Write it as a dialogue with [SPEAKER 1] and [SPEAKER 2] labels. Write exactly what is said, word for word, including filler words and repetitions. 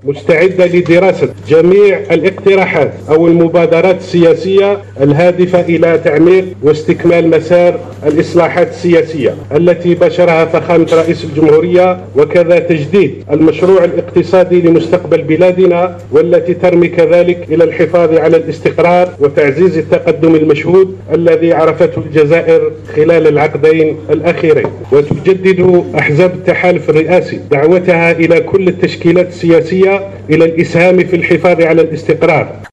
[SPEAKER 1] مستعدة لدراسة جميع الاقتراحات أو المبادرات السياسية الهادفة إلى تعميق واستكمال مسار الإصلاحات السياسية التي بشرها فخامة رئيس الجمهورية، وكذا تجديد المشروع الاقتصادي لمستقبل بلادنا، والتي ترمي كذلك إلى الحفاظ على الاستقرار وتعزيز التقدم المشهود الذي عرفته الجزائر خلال العقدين الأخيرين. وتجدد أحزاب التحالف الرئاسي دعوتها إلى كل التشكيلات السياسية إلى الإسهام في الحفاظ على الاستقرار